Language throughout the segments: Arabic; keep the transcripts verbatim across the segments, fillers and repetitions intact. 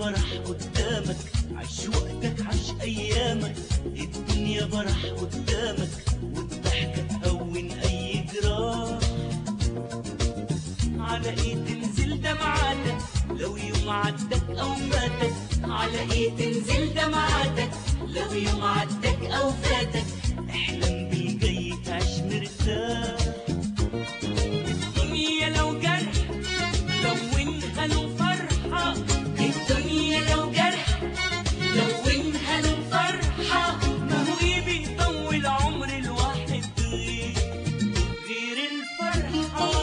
فرح قدامك، عيش وقتك عيش ايامك. الدنيا فرح قدامك والضحكة تهون اي جراح. على ايه تنزل دمعاتك لو يوم عدك او فاتك؟ على ايه تنزل دمعاتك لو يوم عدك او فاتك؟ احلم بالجاي تعيش مرتاح. الدنيا لو جرح لونها له فرحة، الدنيا لو جرح لونها له فرحة. ما هو ايه بيطول عمر الواحد غير غير الفرحة.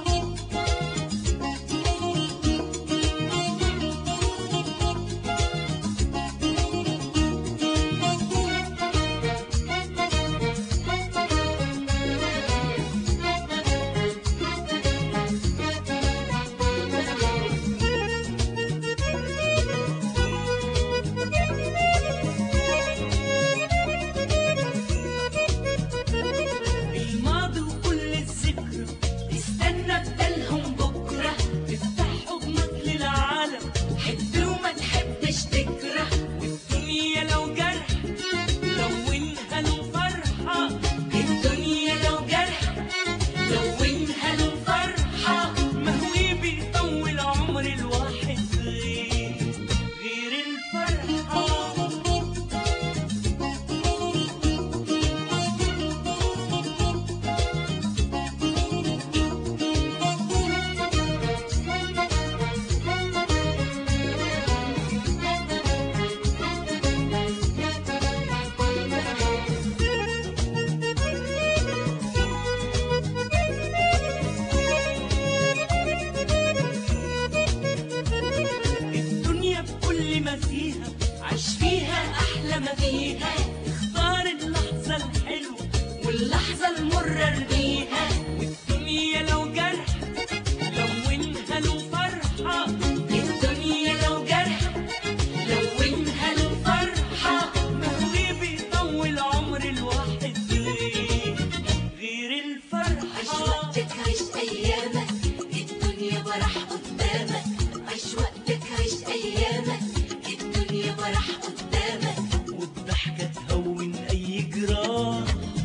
عيش فيها أحلى ما فيها، اختار اللحظة الحلوة واللحظة المرة ارميها. والدنيا لو جرح لونها له فرحة، الدنيا لو جرح لونها له فرحة. ما هو بيطول عمر الواحد غير غير الفرحة. عيش وقتك عيش أيامك، الدنيا فرح قدامك. عيش وقتك عيش أيامك، الدنيا فرح قدامك والضحكة تهون أي جراح.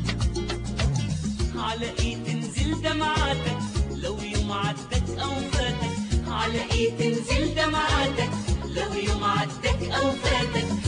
على إيه تنزل دمعاتك لو يوم عدك أو فاتك؟ على إيه تنزل دمعاتك لو يوم عدك أو فاتك؟